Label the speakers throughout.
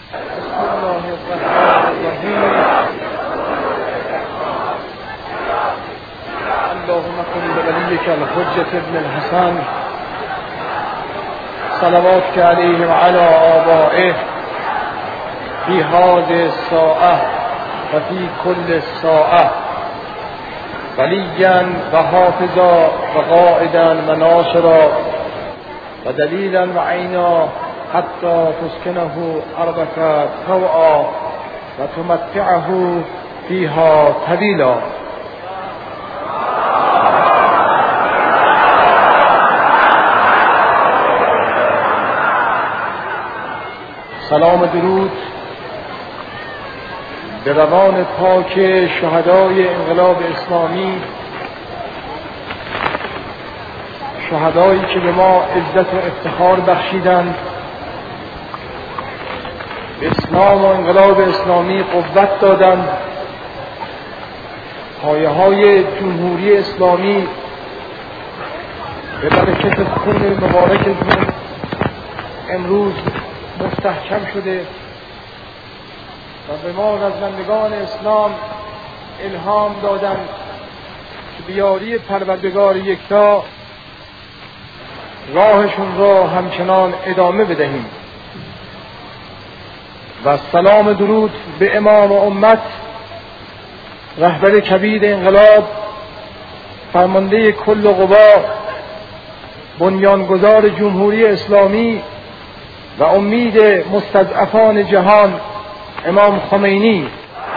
Speaker 1: بسم الله الرحمن الرحیم. اللهم کن بولیک الحجة ابن الحسن صلواتک علیه و علی آبائه فی هذه الساعة و فی کل ساعة ولیا و حافظا و قائدا و ناصرا و دلیلا و عینا حتی تسکنه ارضک طوعا و تمتعه فیها طویلا. سلام درود به روان پاک شهدای انقلاب اسلامی، شهدایی که به ما عزت و افتخار بخشیدند، به اسلام و انقلاب اسلامی قوت دادند، پایه‌های جمهوری اسلامی به برکت خون مبارکشون امروز مستحکم شده و به ما رزمندگان اسلام الهام دادند که بیاری پروردگار یکتا راهشون را همچنان ادامه بدهیم. و سلام درود به امام امت، رهبر کبیر انقلاب، فرمانده کل قوا، بنیانگذار جمهوری اسلامی و امید مستضعفان جهان، امام خمینی.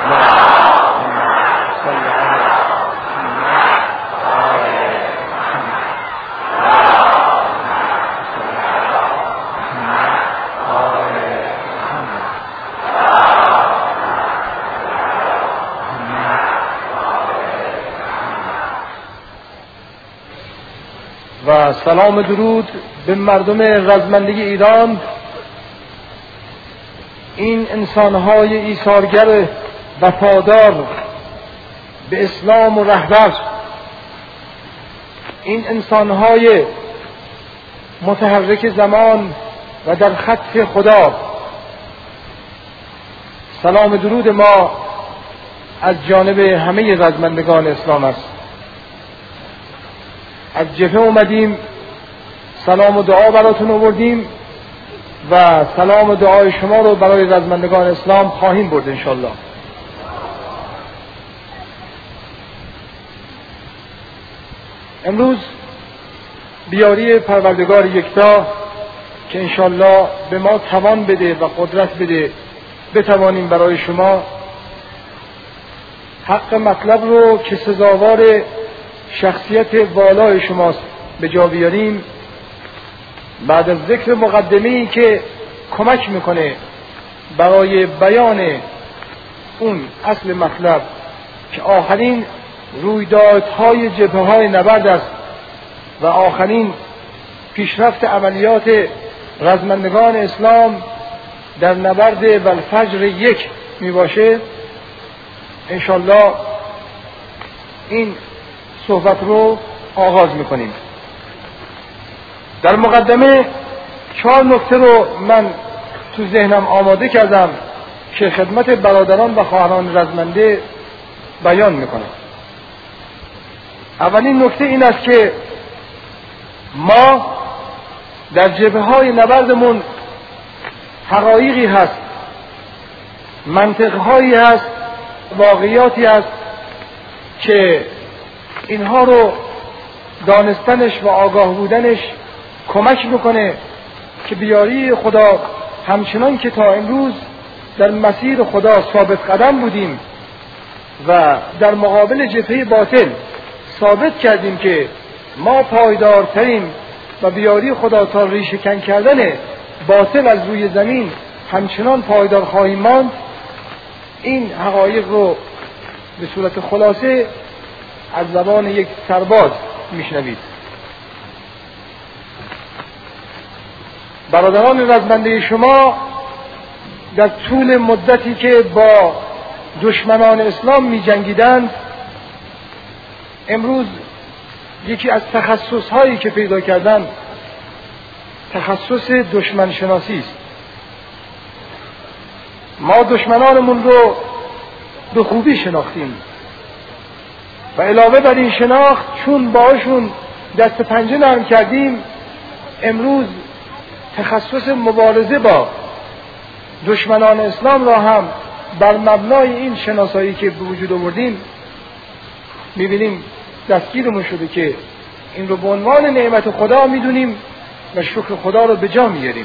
Speaker 1: و سلام درود به مردم رزمنده ایران، این انسانهای ایثارگر وفادار به اسلام و رهبر، این انسانهای متحرک زمان و در خط خدا. سلام درود ما از جانب همه رزمندگان اسلام است. از جبهه اومدیم، سلام و دعا براتون آوردیم و سلام و دعای شما رو برای رزمندگان اسلام خواهیم برد انشالله. امروز بیاری پروردگار یکتا که انشالله به ما توان بده و قدرت بده بتوانیم برای شما حق مطلب رو که سزاوار شخصیت والای شماست به جا بیاریم. بعد از ذکر مقدمه‌ای که کمک میکنه برای بیان اون اصل مطلب که آخرین رویدادهای جبهه‌های نبرد است و آخرین پیشرفت عملیات رزمندگان اسلام در نبرد والفجر 1 میباشه، انشالله این صحبت رو آغاز میکنیم. در مقدمه 4 نکته رو من تو ذهنم آماده کردم که خدمت برادران و خواهران رزمنده بیان میکنم. اولین نکته این است که ما در جبهه‌های نبردمون حقایقی هست، منطقهایی هست، واقعیاتی هست که اینها رو دانستنش و آگاه بودنش کمک میکنه که بیاری خدا همچنان که تا امروز در مسیر خدا ثابت قدم بودیم و در مقابل جبهه باطل ثابت کردیم که ما پایدارتریم و بیاری خدا تا ریشه کن کردن باطل از روی زمین همچنان پایدار خواهیم ماند. این حقایق رو به صورت خلاصه از زبان یک سرباز میشنوید. برادران رزمنده شما در طول مدتی که با دشمنان اسلام می جنگیدند، امروز یکی از تخصص هایی که پیدا کردند تخصص دشمن شناسی است. ما دشمنانمون رو به خوبی شناختیم و علاوه بر این شناخت چون باشون دست پنجه نرم کردیم، امروز تخصص مبارزه با دشمنان اسلام را هم بر مبنای این شناسایی که به وجود آوردیم میبینیم دستگیرمون شده که این رو به عنوان نعمت خدا میدونیم و شکر خدا رو به جا میاریم.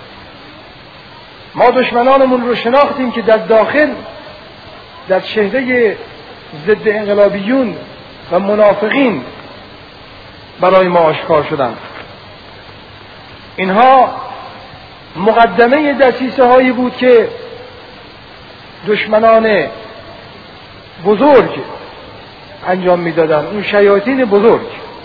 Speaker 1: ما دشمنانمون رو شناختیم که در داخل در چهره ضد انقلابیون و منافقین برای ما آشکار شدند. اینها مقدمه دسیسه هایی بود که دشمنان بزرگ انجام میدادند، اون شیاطین بزرگ.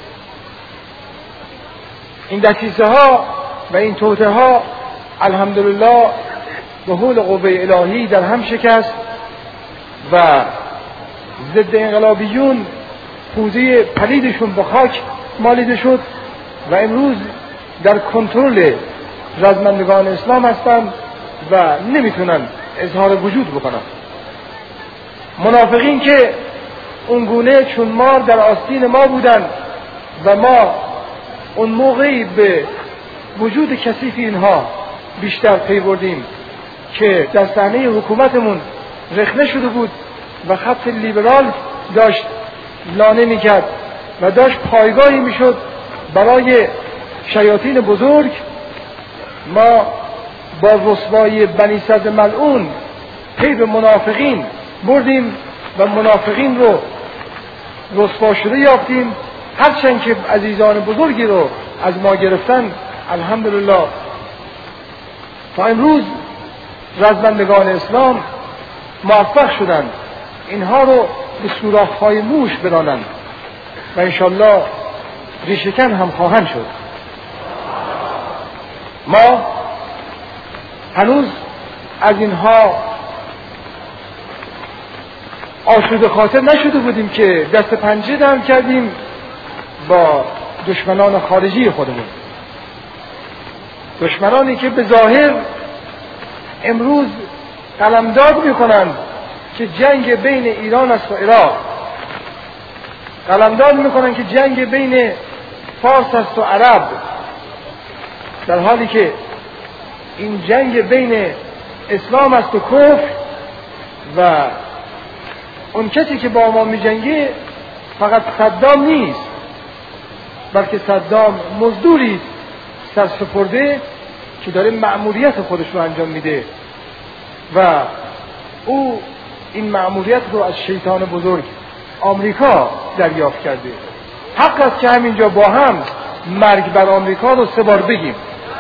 Speaker 1: این دسیسه ها و این توطئه ها الحمدلله به حول قوه الهی در هم شکست و ضد انقلابیون پوزه پلیدشون به خاک مالیده شد و امروز در کنترل رزمندگان اسلام هستند و نمیتونن اظهار وجود بکنن. منافقین که اونگونه چون مار در آستین ما بودن و ما اون موقعی به وجود کثیف اینها بیشتر پی بردیم که در صحنه حکومتمون رخنه شده بود و خط لیبرال داشت لانه میکرد و داشت پایگاهی میشد برای شیاطین بزرگ. ما با رسوایی بنی صدر ملعون پی به منافقین بردیم و منافقین رو رسوا شده یافتیم، هرچند که عزیزان بزرگی رو از ما گرفتن. الحمدلله تا امروز رزمندگان اسلام موفق شدند اینها رو به سوراخ‌های موش برانند و انشالله ریشه‌کن هم خواهند شد. ما هنوز از اینها آسوده خاطر نشده بودیم که دست پنجه نرم کردیم با دشمنان خارجی خودمون، دشمنانی که به ظاهر امروز قلمداد میکنند که جنگ بین ایران است و عراق، قلمداد میکنند که جنگ بین فارس است و عرب، در حالی که این جنگ بین اسلام است و کفر و اون کسی که با ما میجنگه فقط صدام نیست، بلکه صدام مزدوری است سرسپرده که داره مأموریت خودش رو انجام میده و او این مأموریت رو از شیطان بزرگ آمریکا دریافت کرده. حق است که همینجا با هم مرگ بر آمریکا رو 3 بار بگیم.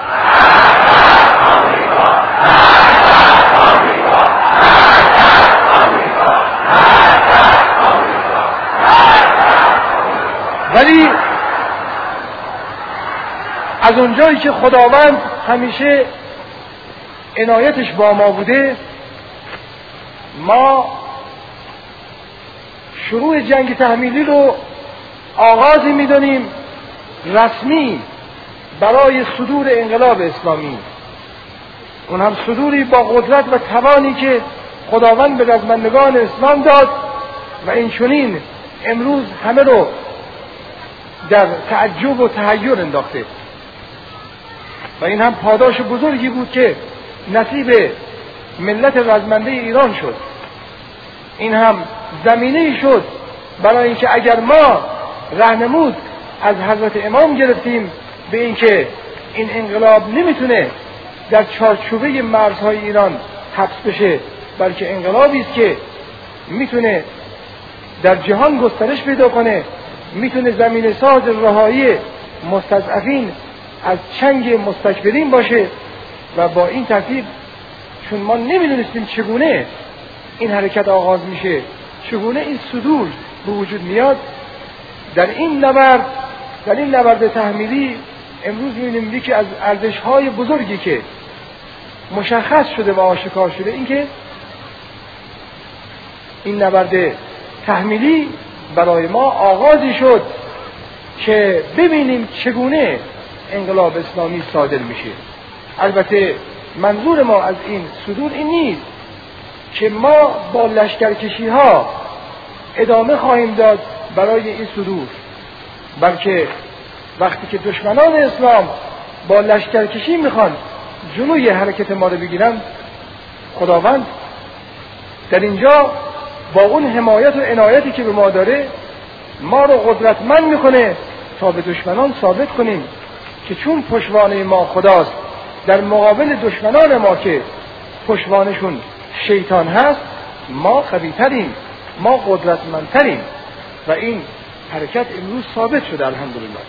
Speaker 1: ولی از اونجایی که خداوند همیشه عنایتش با ما بوده، ما شروع جنگ تحمیلی رو آغازی میدونیم رسمی برای صدور انقلاب اسلامی، اون هم صدوری با قدرت و توانی که خداوند به رزمندگان اسلام داد و این چنین امروز همه رو در تعجب و تحیر انداخته و این هم پاداش بزرگی بود که نصیب ملت رزمنده ایران شد. این هم زمینه‌ای شد برای اینکه اگر ما راهنمود از حضرت امام گرفتیم به اینکه این انقلاب نمیتونه در چارچوبه مرزهای ایران حبس بشه، بلکه انقلابی است که میتونه در جهان گسترش پیدا کنه، میتونه زمین ساز رهایی مستضعفین از چنگ مستکبرین باشه. و با این ترتیب چون ما نمیدونستیم چگونه این حرکت آغاز میشه، چگونه این صدور به وجود میاد، در این نبرد تحمیلی امروز میبینیم که از ارزش‌های بزرگی که مشخص شده و آشکار شده این که این نبرد تحمیلی برای ما آغازی شد که ببینیم چگونه انقلاب اسلامی صادر میشه. البته منظور ما از این صدور این نیست که ما با لشکرکشی ها ادامه خواهیم داد برای این صدور، بلکه وقتی که دشمنان اسلام با لشکرکشی میخوان جلوی حرکت ما رو بگیرن، خداوند در اینجا با اون حمایت و عنایتی که به ما داره ما رو قدرتمند میکنه تا به دشمنان ثابت کنیم که چون پشتوانه ما خداست در مقابل دشمنان ما که پشتوانشون شیطان هست، ما قوی‌تریم، ما قدرتمندتریم و این حرکت امروز ثابت شده. الحمدلله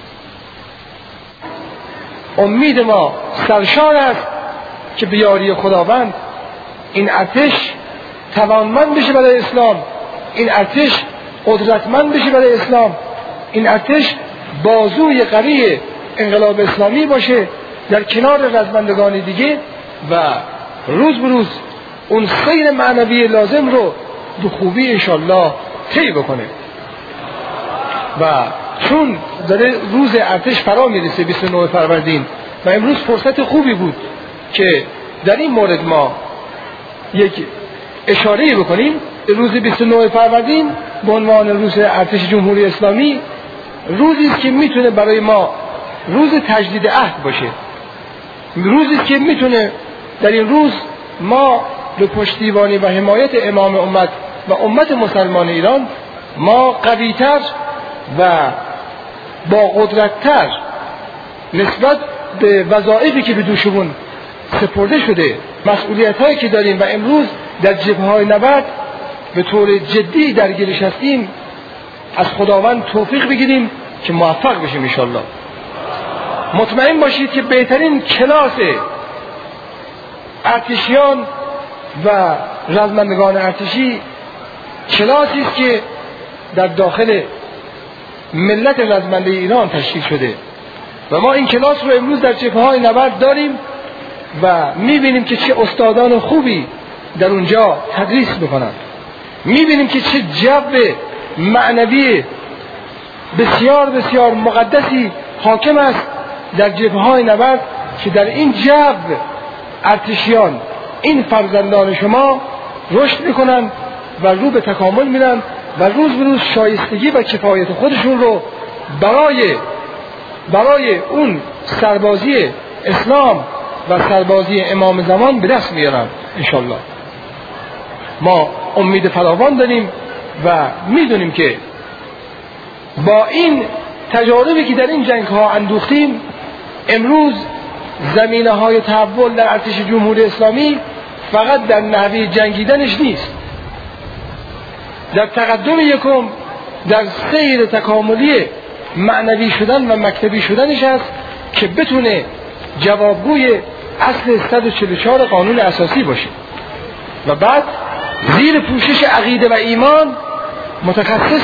Speaker 1: امید ما سرشار است که به یاری خداوند این ارتش توانمند بشه برای اسلام، این ارتش قدرتمند بشه برای اسلام، این ارتش بازوی قوی انقلاب اسلامی باشه در کنار رزمندگان دیگه و روز به روز اون سیر معنوی لازم رو به خوبی انشالله طی بکنه. و چون داره روز ارتش فرا میرسه 29 فروردین و امروز فرصت خوبی بود که در این مورد ما یک اشاره بکنیم. روز 29 فروردین به عنوان روز ارتش جمهوری اسلامی روزی است که میتونه برای ما روز تجدید عهد باشه، روزی است که میتونه در این روز ما به پشتیبانی و حمایت امام امت و امت مسلمان ایران ما قوی‌تر و با قدرت‌تر نسبت به وظایفی که به دوشمون سپرده شده، مسئولیت‌هایی که داریم و امروز در جبهه‌های نبرد به طور جدی درگیرش هستیم، از خداوند توفیق بگیریم که موفق بشیم انشالله. مطمئن باشید که بهترین کلاس ارتشیان و رزمندگان ارتشی کلاسی است که در داخل ملت رزمنده ایران تشکیل شده و ما این کلاس رو امروز در جبهه‌های نبرد داریم و می‌بینیم که چه استادان خوبی در اونجا تدریس می‌کنند، می‌بینیم که چه جو معنوی بسیار بسیار مقدسی حاکم است در جبهه‌های نبرد که در این جو ارتشیان، این فرزندان شما رشد می‌کنند و رو به تکامل میرن و روز به روز شایستگی و کفایت خودشون رو برای اون سربازی اسلام و سربازی امام زمان به دست میارن انشالله. ما امید فراوان داریم و میدونیم که با این تجاربی که در این جنگ ها اندوختیم، امروز زمینه های تحول در ارتش جمهوری اسلامی فقط در نحوه جنگیدنش نیست، در تقدم یکم، در سیر تکاملی معنوی شدن و مکتبی شدنش است که بتونه جوابگوی اصل 144 قانون اساسی باشه و بعد زیر پوشش عقیده و ایمان متخصص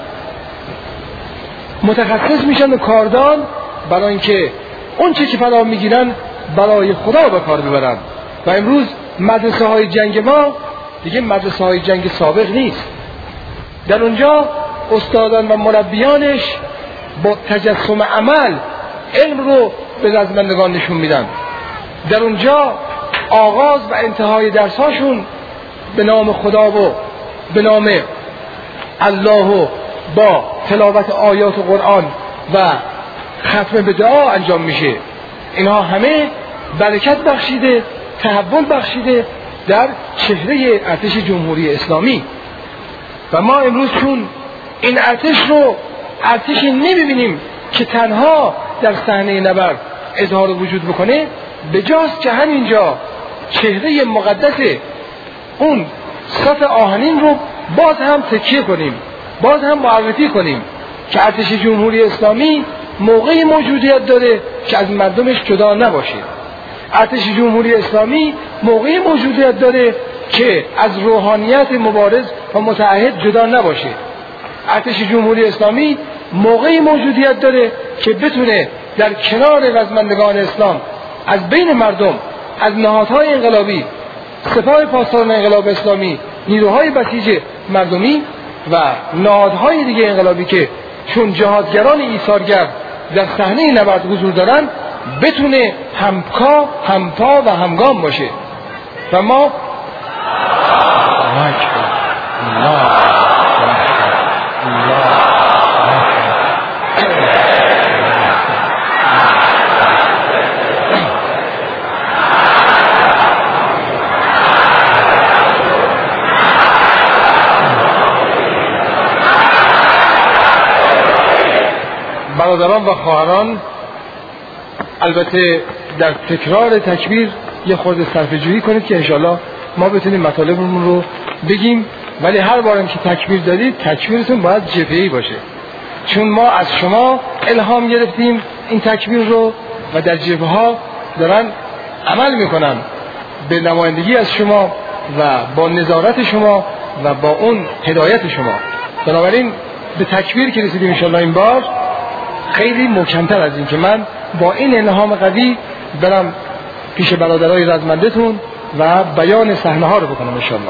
Speaker 1: میشن و کاردان برای اینکه اون چه که فرا میگیرن برای خدا به کار ببرن. و امروز مدرسه های جنگ ما دیگه مدرسه های جنگ سابق نیست، در اونجا استادان و مربیانش با تجسم عمل علم رو به رزمندگان نشون میدن، در اونجا آغاز و انتهای درساشون به نام خدا و به نام الله و با تلاوت آیات قرآن و ختم به دعا انجام میشه. اینها همه برکت بخشیده، تحول بخشیده در چهره ارتش جمهوری اسلامی. و ما امروز چون این ارتش رو ارتشی نمیبینیم که تنها در صحنه نبرد اظهار وجود بکنه، بجاست که همینجا چهره مقدس اون صف آهنین رو باز هم تکیه کنیم، باز هم معرفی کنیم که ارتش جمهوری اسلامی موقعی موجودیت داره که از مردمش جدا نباشه. ارتش جمهوری اسلامی موقعی موجودیت داره که از روحانیت مبارز و متعهد جدا نباشه. ارتش جمهوری اسلامی موقعی موجودیت داره که بتونه در کنار رزمندگان اسلام از بین مردم، از نهادهای انقلابی، سپاه پاسداران انقلاب اسلامی، نیروهای بسیج مردمی و نهادهای دیگه انقلابی که چون جهادگران ایثارگر در صحنه نبرد حضور دارن، بتونه همپا و همگام باشه. و ما اکبر، الله اکبر، الله برادران و خواهران، البته در تکرار تکبیر یه خورده صرفه‌جویی کنید که انشاءالله ما بتونیم مطالبمون رو بگیم، ولی هر بارم که تکبیر دادید تکبیرتون باید جبهه‌ای باشه، چون ما از شما الهام گرفتیم این تکبیر رو و در جبهه‌ها دارن عمل میکنن به نمایندگی از شما و با نظارت شما و با اون هدایت شما. بنابراین به تکبیر که رسیدیم انشاءالله این بار خیلی محکم‌تر از این که من با این الهام قوی برم پیش برادرای رزمنده‌تون و بیان صحنه‌ها رو بکنم انشاءالله.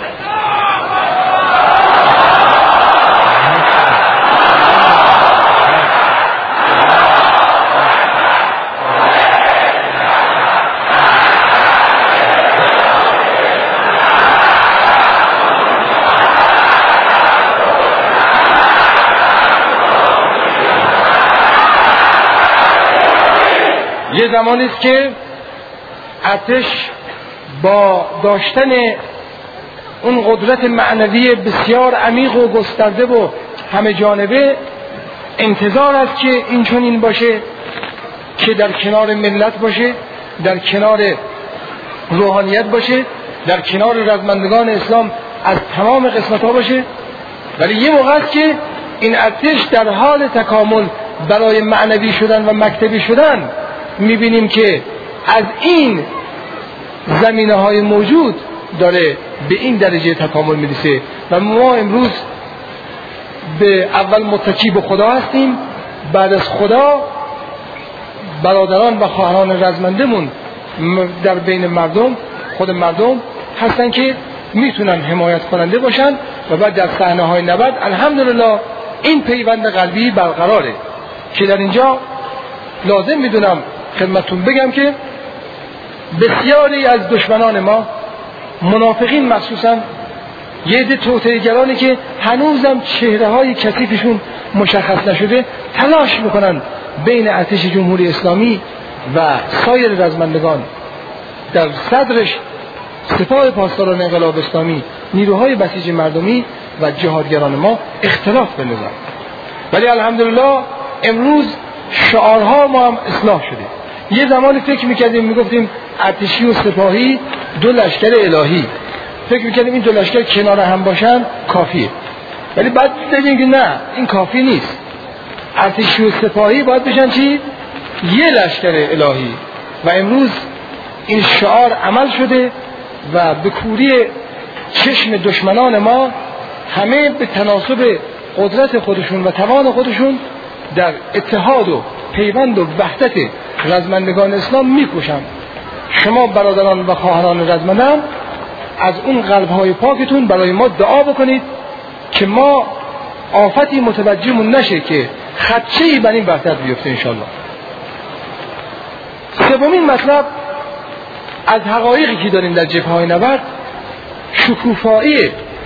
Speaker 1: یه زمانی است که ارتش با داشتن اون قدرت معنوی بسیار عمیق و گسترده و همه جانبه انتظار است که این چنین باشه که در کنار ملت باشه، در کنار روحانیت باشه، در کنار رزمندگان اسلام از تمام قسمت‌ها باشه. ولی یه موقع است که این ارتش در حال تکامل برای معنوی شدن و مکتبی شدن میبینیم که از این زمینه‌های موجود داره به این درجه تکامل میرسه و ما امروز به اول متکی به خدا هستیم، بعد از خدا برادران و خواهران رزمندمون در بین مردم، خود مردم هستن که میتونن حمایت کننده باشن و بعد در صحنه‌های نبرد الحمدلله این پیوند قلبی برقراره که در اینجا لازم میدونم خدمتتون بگم که بسیاری از دشمنان ما، منافقین مخصوصا، یه عده توطئه‌گرانی که هنوزم چهره‌های کثیفشون مشخص نشده، تلاش میکنن بین ارتش جمهوری اسلامی و سایر رزمندگان، در صدرش سپاه پاسداران انقلاب اسلامی، نیروهای بسیج مردمی و جهادگران ما اختلاف بندازن. ولی الحمدلله امروز شعارها ما هم اصلاح شده. یه زمانی فکر میکردیم میگفتیم ارتشی و سپاهی دو لشکر الهی، فکر میکردیم این دو لشکر کنار هم باشن کافیه، ولی بعد دیدیم که نه، این کافی نیست. ارتشی و سپاهی باید بشن چی؟ یه لشکر الهی. و امروز این شعار عمل شده و به کوری چشم دشمنان ما همه به تناسب قدرت خودشون و توان خودشون در اتحاد و پیوند و وحدت رزمندگان اسلام میکوشن. شما برادران و خواهران رزمندان از اون قلب‌های پاکتون برای ما دعا بکنید که ما آفتی متوجهمون نشه که خدشه‌ای بر این وحدت بیفته انشاءالله. سومین مطلب از حقایقی که داریم در جبهه‌های نبرد، شکوفایی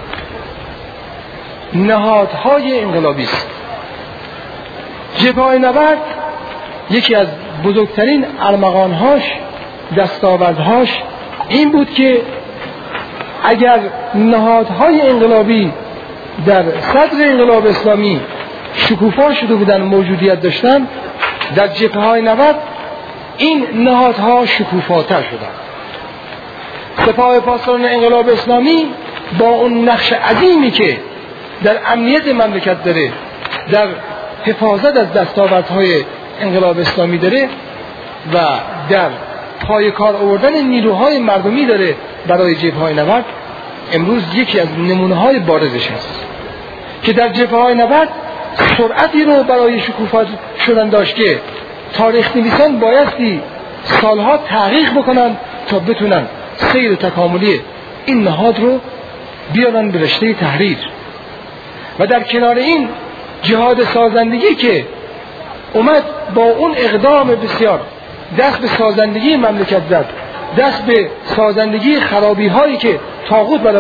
Speaker 1: نهادهای انقلابی است. جبهه‌های نبرد یکی از بزرگترین ارمغانهاش، دستاوردهاش این بود که اگر نهادهای انقلابی در صدر انقلاب اسلامی شکوفا شده بودن، موجودیت داشتن، در جبهه‌های نبرد این نهادها شکوفاتر شدن. سپاه پاسداران انقلاب اسلامی با اون نقش عظیمی که در امنیت مملکت داره، در حفاظت از دستاوردهای انقلاب اسلامی داره و در پای کار آوردن نیروهای مردمی داره برای جبهه‌های نبرد، امروز یکی از نمونه‌های بارزش هست که در جبهه‌های نبرد سرعتی رو برای شکوفا شدن داشت که تاریخ نویسان بایستی سالها تحقیق بکنن تا بتونن سیر تکاملی این نهاد رو بیارن به رشته تحریر. و در کنار این جهاد سازندگی که اومد با اون اقدام بسیار دست به سازندگی مملکت زد، دست به سازندگی خرابی هایی که طاغوت برای ما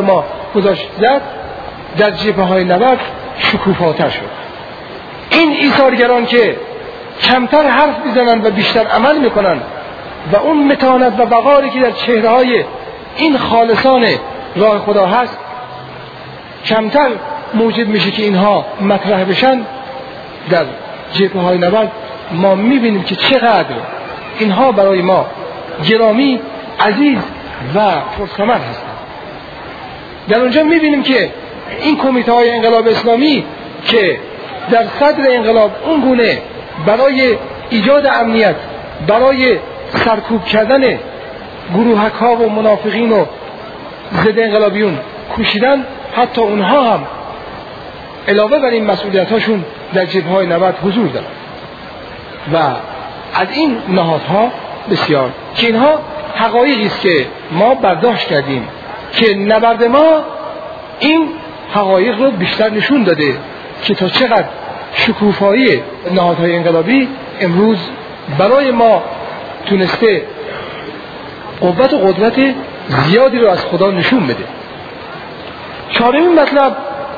Speaker 1: گذاشت زد در جبهه‌های نبرد شکوفاتر شد. این ایثارگران که کمتر حرف میزنن و بیشتر عمل میکنن و اون متانت و وقاری که در چهره‌های این خالصان راه خدا هست کمتر موجب میشه که اینها مطرح بشن، در جبهه‌های نبرد ما میبینیم که چقدر اینها برای ما گرامی، عزیز و پرثمر هستند. در اونجا میبینیم که این کمیته های انقلاب اسلامی که در صدر انقلاب اون گونه برای ایجاد امنیت، برای سرکوب کردن گروهک ها و منافقین و ضد انقلابیون کوشیدن، حتی اونها هم علاوه بر این مسئولیت هاشون در جبهه های نبرد حضور دارن و از این نهادها بسیار که اینها حقایقی است که ما برداشت کردیم که نبرد ما این حقایق رو بیشتر نشون داده که تا چقدر شکوفایی نهادهای انقلابی امروز برای ما تونسته قوت و قدرت زیادی رو از خدا نشون بده. چهارمین مطلب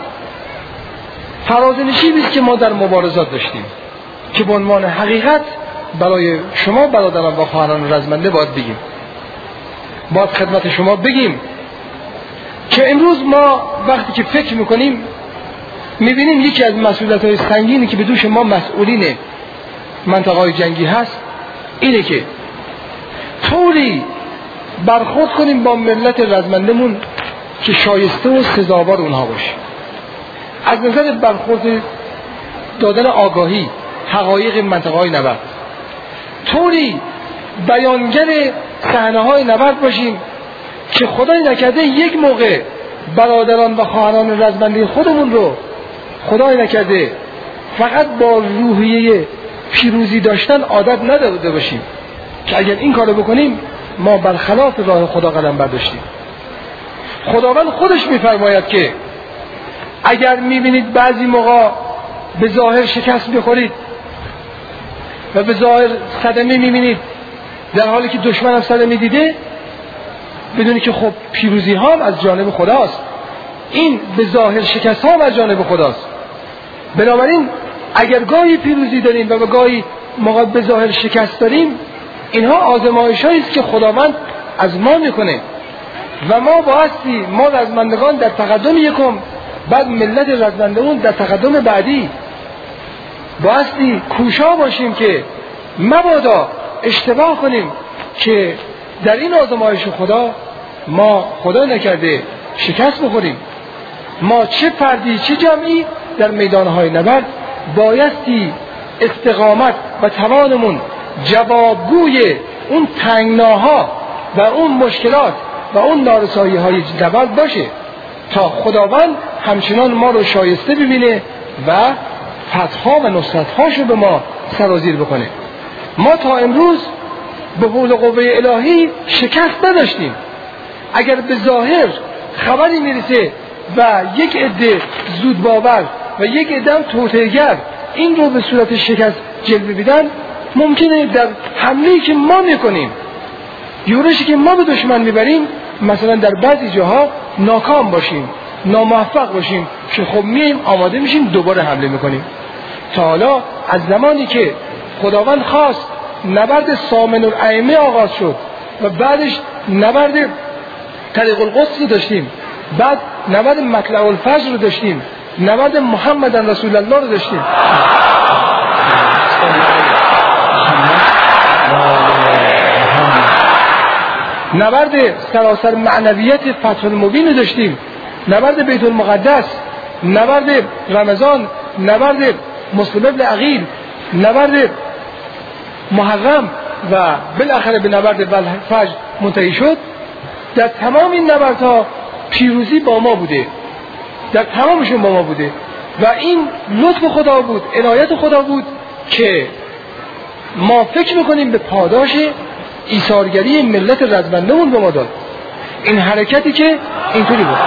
Speaker 1: فرازنشیبی است که ما در مبارزات داشتیم که به عنوان حقیقت برای شما برادران و خواهران رزمنده باید بگیم، باید خدمت شما بگیم که امروز ما وقتی که فکر میکنیم میبینیم یکی از مسئولیت‌های سنگینی که به دوش ما مسئولین منطقه‌های جنگی هست اینه که طوری برخورد کنیم با ملت رزمندمون که شایسته و سزاوار اونها باشه. از نظر برخورد دادن آگاهی حقایق منطقه‌های نبرد، طوری بیانگر صحنه‌های نبرد باشیم که خدای نکرده یک موقع برادران و خواهران رزمنده خودمون رو خدای نکرده فقط با روحیه پیروزی داشتن عادت نداده باشیم که اگر این کارو بکنیم ما برخلاف راه خدا قدم برداشتیم. خداوند خودش میفرماید که اگر میبینید بعضی موقع به ظاهر شکست میخورید و به ظاهر صدمه میبینید در حالی که دشمن هم صدمه دیده، بدونید که خب پیروزی ها از جانب خداست، این به ظاهر شکست ها از جانب خداست. بنابراین اگر گاهی پیروزی داریم و گاهی موقع به ظاهر شکست داریم، اینها آزمایش‌هایی است که خداوند از ما میکنه و ما بایستی ما رزمندگان در تقدم یکم، بعد ملت رزمندگان در تقدم بعدی بایستی کوشا باشیم که مبادا اشتباه کنیم که در این آزمایش خدا ما خدا نکرده شکست بخوریم. ما چه فردی چه جمعی در میدانهای نبرد بایستی استقامت و توانمون جوابگوی اون تنگناها و اون مشکلات و اون نارسایی های نبرد باشه تا خداوند همچنان ما رو شایسته ببینه و فتحها و نصرتهاشو به ما سرازیر بکنه. ما تا امروز به حول قوه الهی شکست نداشتیم. اگر به ظاهر خبری میرسه و یک عده زود باور و یک عده هم توطئه‌گر این رو به صورت شکست جلوه بدن، ممکنه در حمله‌ای که ما میکنیم، یورشی که ما به دشمن میبریم، مثلا در بعضی جاها ناکام باشیم، ناموفق باشیم که خب میایم آماده میشیم دوباره حمله میکنیم. تا حالا از زمانی که خداوند خواست نبرد سامن الائمه آغاز شد و بعدش نبرد طریق القدس رو داشتیم، بعد نبرد مطلع الفجر رو داشتیم، نبرد محمد رسول الله رو داشتیم، نبرد سراسر معنویت فتح المبین رو داشتیم، نبرد بیت المقدس، نبرد رمضان، نبرد مسلم ابن عقیل، نبرد محرم و بالاخره به نبرد فجر منتهی شد. در تمام این نبردها پیروزی با ما بوده، در تمامشون با ما بوده و این لطف خدا بود، عنایت خدا بود که ما فکر میکنیم به پاداش ایثارگری ملت رزمنده‌مون به ما داد. این حرکتی که اینطوری بود.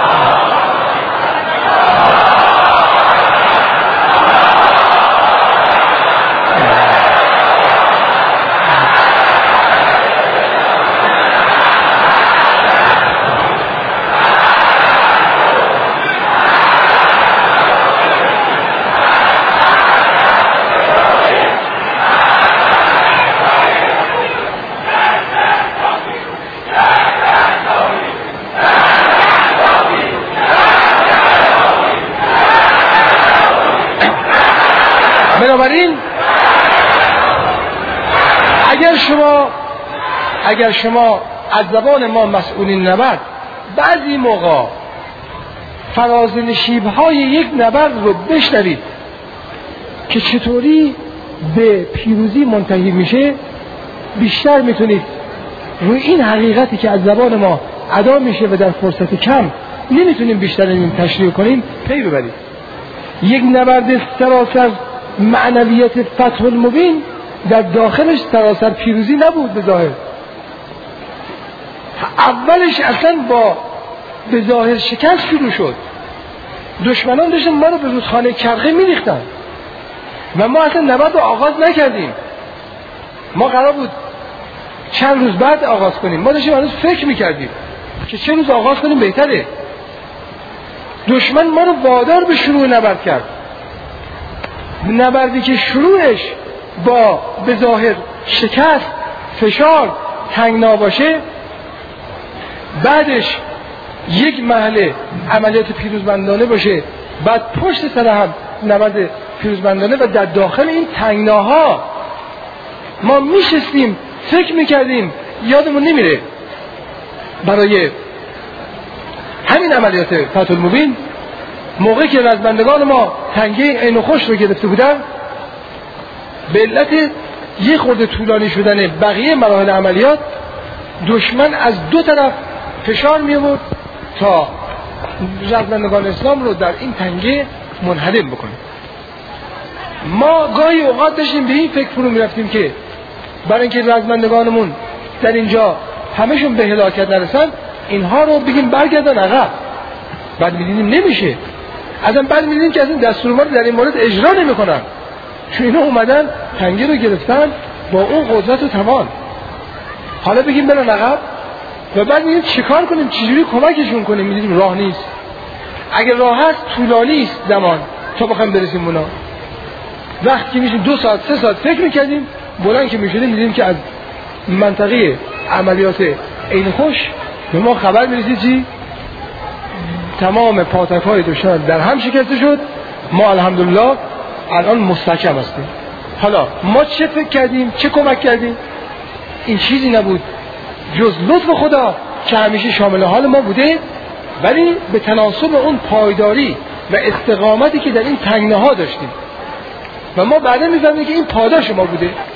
Speaker 1: بنابراین اگر شما از زبان ما مسئولین نبرد بعضی موقع فراز نشیب‌های یک نبرد رو بشنوید که چطوری به پیروزی منتهی میشه، بیشتر میتونید روی این حقیقتی که از زبان ما ادا میشه و در فرصت کم نمیتونیم بیشتر این تشریح کنیم پی ببرید. یک نبرد سراسر معنویت فتح المبین در داخلش سراسر پیروزی نبود به ظاهر. اولش اصلا با به ظاهر شکست شروع شد. دشمنان داشتن ما رو به رودخانه کرخه میریختن و ما اصلا نبرد رو آغاز نکردیم. ما قرار بود چند روز بعد آغاز کنیم. ما داشتیم هنوز فکر میکردیم که چه روز آغاز کنیم بهتره. دشمن ما رو وادار به شروع نبرد کرد. نبردی که شروعش با به ظاهر شکست، فشار، تنگنا باشه، بعدش یک مرحله عملیات پیروزمندانه باشه، بعد پشت سر هم نبرد پیروزمندانه و در داخل این تنگناها ما میشستیم فکر میکردیم. یادمون نمیره برای همین عملیات فتح المبین موقعی که رزمندگان ما تنگه عین خوش رو گرفته بودن، به علت یه خورده طولانی شدن بقیه مراحل عملیات دشمن از دو طرف فشار می آورد تا رزمندگان اسلام رو در این تنگه منهدم بکنه. ما گاهی اوقات داشتیم به این فکر فرو می رفتیم که برای اینکه رزمندگانمون در اینجا همشون به هلاکت نرسن اینها رو بگیم برگردن عقب. بعد می‌دیدیم نمیشه. اصلا بعد می‌دیدیم که اصلا دستورالعمل در این مورد اجرا نمی‌کنن، چون اینا اومدن تنگه رو گرفتن با اون قدرت و توان. حالا بگیم برن عقب و بعد می‌گیم چیکار کنیم، چجوری کمکشون کنیم. می‌دیدیم راه نیست. اگر راه هست طولانی است زمان تا بخوایم برسیم اونا. وقتی که میشیم 2 ساعت 3 ساعت فکر می‌کردیم، بلند که می‌شدیم می‌دیدیم که از منطقه عملیات عین خوش به ما خبر می‌رسید چی؟ تمام پاتک‌های دشمن در هم شکسته شد. ما الحمدلله الان مستحکم هستیم. حالا ما چه فکر کردیم، چه کمک کردیم؟ این چیزی نبود جز لطف خدا که همیشه شامل حال ما بوده، ولی به تناسب اون پایداری و استقامتی که در این تنگناها داشتیم و ما بعدا می‌فهمیم که این پاداش ما بوده.